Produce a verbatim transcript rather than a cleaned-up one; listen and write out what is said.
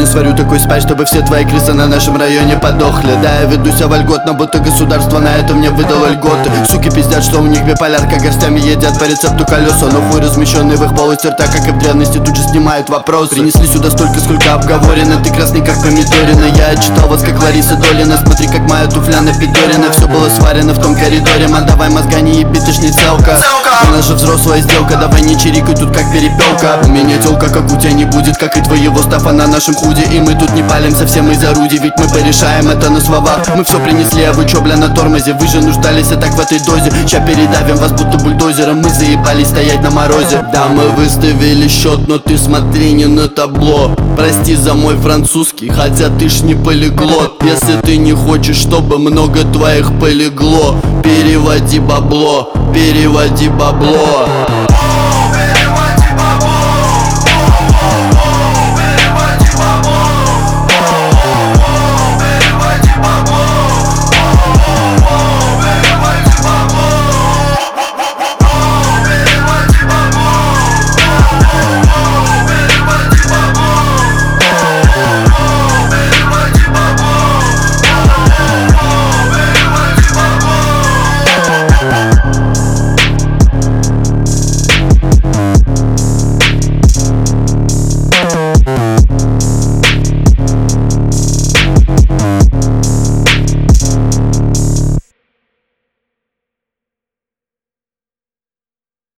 сварю такой спать, чтобы все твои крысы на нашем районе подохли. Да, я веду себя вольготно, будто государство на это мне выдало льготы. Суки пиздят, что у них биполярка, горстями едят по рецепту колеса. Но хуй размещенный в их полости рта, как и в древности, тут же снимают вопросы. Принесли сюда столько, сколько обговорено. Ты красный, как помидорина. Я читал вас, как Лариса Долина. Смотри, как моя туфля напидорена. Все было сварено в том коридоре. Ман, давай мозга не еби, ты ж не целка. У нас же взрослая сделка, давай не чирикай тут как перепелка. У меня телка, как у тебя не будет, как и твоего стафа на нашем худе. И мы тут не палим совсем из орудий, ведь мы порешаем это на словах. Мы все принесли, а вы чё, бля, на тормозе? Вы же нуждались, а так в этой дозе. Ща передавим вас будто бульдозером. Мы заебались стоять на морозе. Да, мы выставили счет, но ты смотри не на табло. Прости за мой французский, хотя ты ж не полиглот. Если ты не хочешь, чтобы много твоих полегло, переводи бабло, переводи бабло.